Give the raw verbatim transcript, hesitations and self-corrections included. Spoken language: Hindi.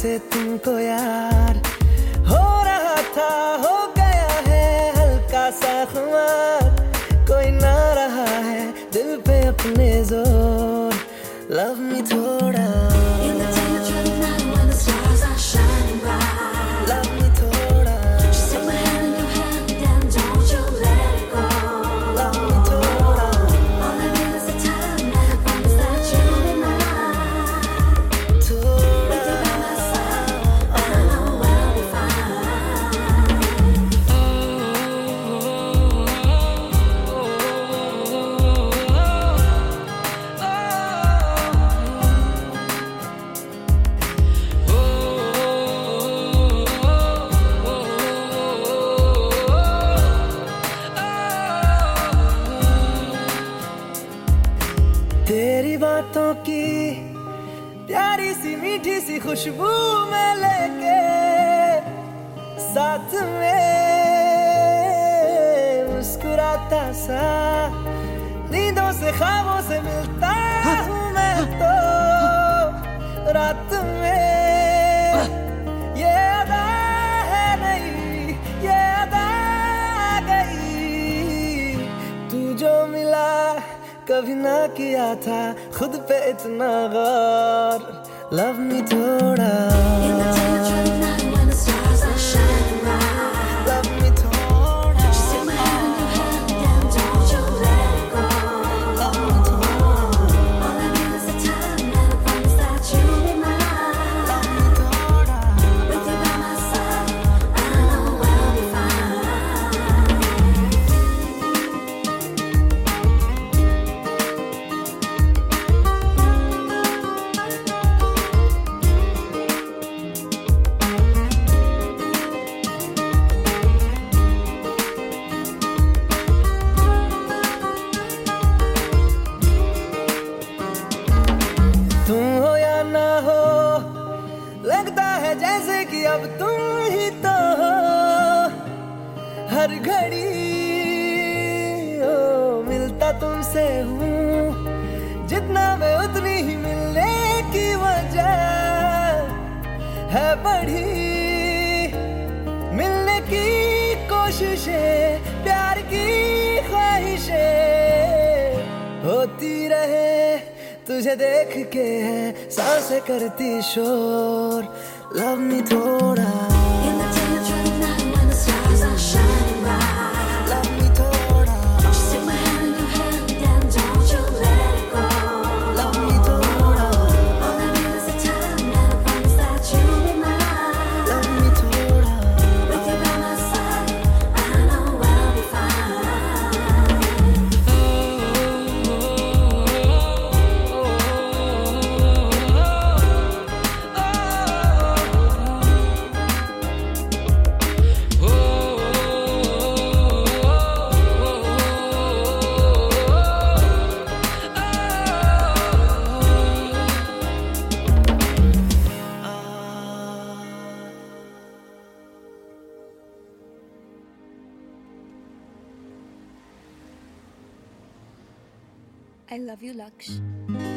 से तुमको यार हो रहा था, हो गया है हल्का सा खुमार, कोई ना रहा है दिल पे अपने जोर, लव मी थोड़ा, love me थोड़ा, just take my hand in your hand and don't you let it go, love me थोड़ा, all I need is the time and I promise that you'll be mine, थोड़ा, with you by my side, I know I'll be तेरी बातों की प्यारी सी मीठी सी खुशबू में लेके साथ में मुस्कुराता सा, नींदों से ख्वाबों से मिलता हूँ मैं तो रात में, ये अदा है नहीं ये अदा आ गई, तू जो मिला कभी ना किया था खुद पे इतना गौर, लव मी थोड़ा, love me थोड़ा, just take my hand in your hand and don't you let it go, love me थोड़ा, all I need is the time and I promise that you'll be mine, love me थोड़ा, with you by my side I know I'll be fine. तुम हो या ना हो लगता है जैसे कि अब तुम ही तो हो, हर घड़ी ओ मिलता तुमसे हूँ, जितना मैं उतनी ही मिलने की वजह है बढ़ी, मिलने की कोशिशें प्यार की ख्वाहिशें होती रहे, तुझे देख के है सांसें करती शोर, लव मी थोड़ा, love me थोड़ा, just take my hand in your hand and don't you let it go, love me थोड़ा, all I need is the time and I promise that you'll be mine, love me थोड़ा, with you by my side I know I'll be fine. I love you, Laksh.